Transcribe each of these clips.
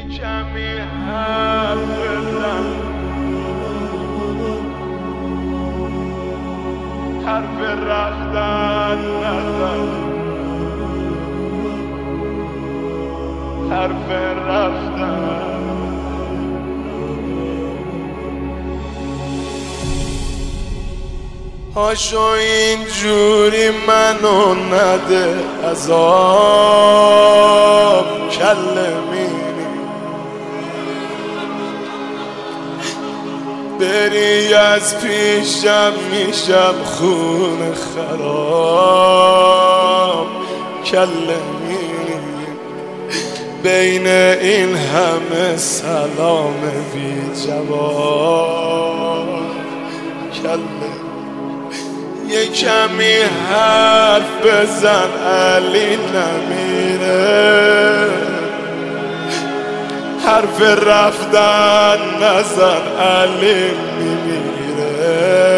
کمی حرف بزن، حرف رفتن نزن، حرف رفتن. هاشو اینجوری منو نده عذاب کلمینی، بری از پیشم میشم خون خراب کلمینی. بین این همه سلام بی جواب کلمینی. یه کمی حرف بزن علی نمیره، حرف رفتن نزن علی میمیره،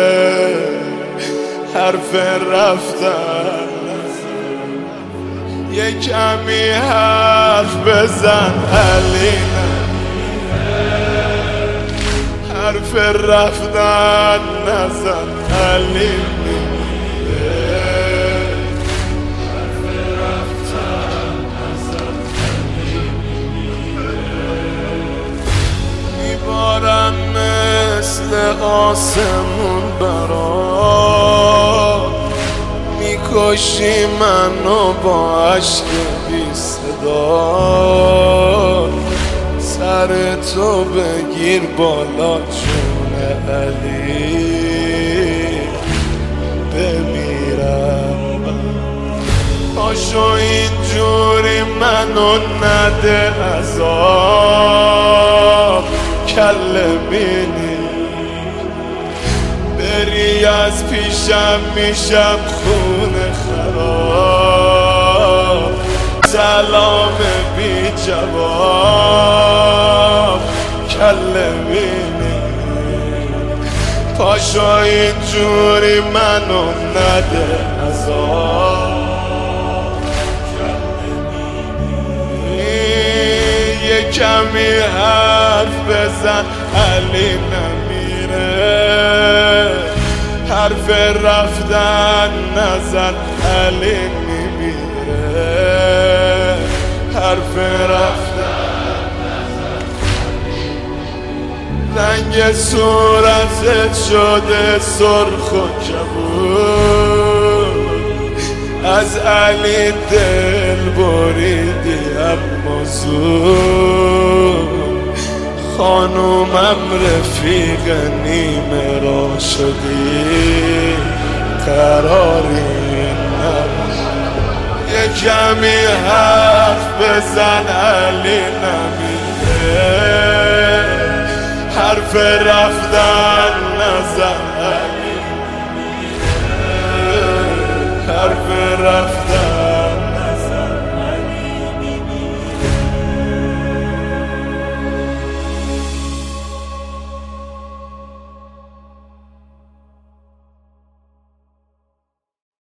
حرف رفتن نزن. یه کمی حرف بزن علی نمیره، حرف رفتن نزن علی مثل آسمون برات، میکشی منو با عشق بی صدا. سر تو بگیر بالا جون علی بمیرم. پاشو اینجوری منو نده عذاب کلمینی، بری از پیشم میشم خون خراب. سلام بی جواب کلمینی، پاشو اینجوری منو نده عذاب کلمینی. یه کمی حرف بزن علی نمیره، حرف رفتن نزن علی میمیره، حرف رفتن نزن. رنگ صورتت شده سرخ و کبود، از علی دل بریدی اما زود. خانومم رفیق نیمه را شدی قراری نبود. یه کمی حرف بزن علی نمیره، حرف رفتن نزن